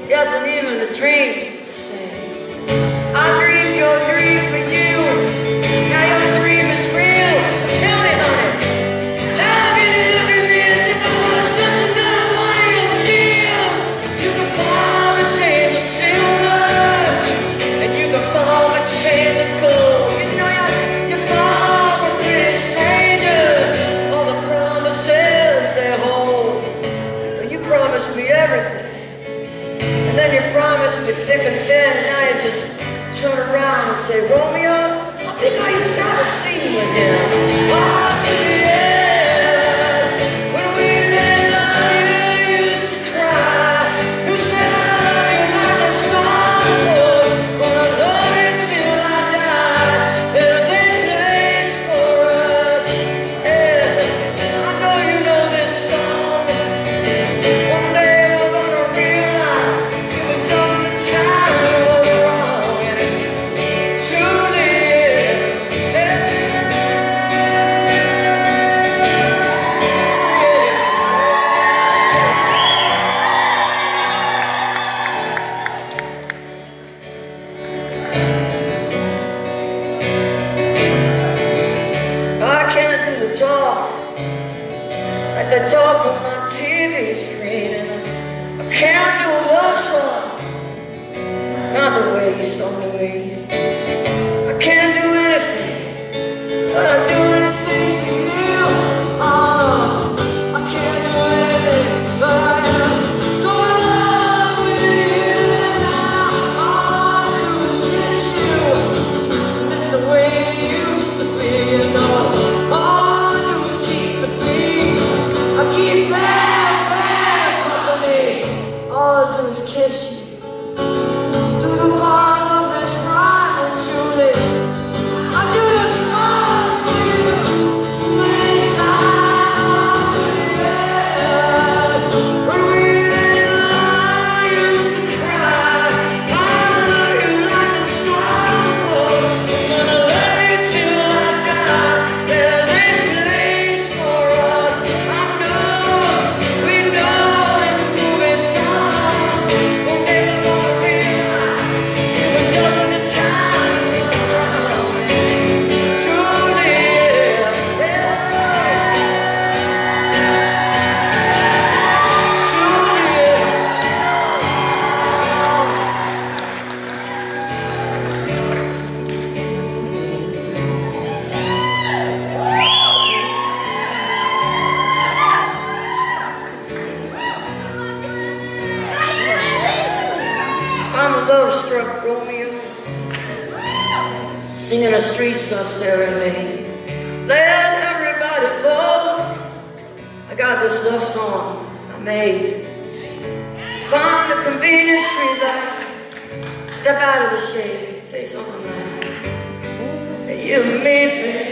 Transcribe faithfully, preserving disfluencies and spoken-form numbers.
Yes, and even the dreams sing. I dreamed your dream for you. Now your dream is real. So tell me, honey, how can you look at me as if I was just another one of your deals? You can fall the chains of silver, and you can fall the chains of gold. You know you, you fall for pretty strangers. All the promises they hold. Well, you promised me everything. And then you promised me thick and thin, and now you just turn around and say, Romeo, I think I used to have a scene with him. Oh, to the end, when we made love, you used to cry. You said I love you like a songbook, but I love you till I die. There's a place for us. Yeah, I know you know this song. One day we're gonna realize it was all the time was wrong, and it's truly is. I can't do the talk like the talk on my T V screen, and I can't do a love song not the way you sung to me. I can't do anything, but I do anything for you. Oh, I can't do anything, but I am so in love with you now. All I do is kiss you, miss the way you used to be, you know. All I do is keep the beat. I keep bad, bad company. All I do is kiss you through the bars of this rhyme, Julie. I do the stars for you many times to the end. When we made love, I used to cry. I love you like a songbook. I'm gonna love you till I die. There's a place for us. I know, we know this movie song. One day we're gonna realize it was just the time around. Truly, yeah. Truly, I'm a love-struck Romeo, singing a streets not serenade. Let everybody know I got this love song I made. Find a convenient street light, step out of the shade, say something like, hey, you made me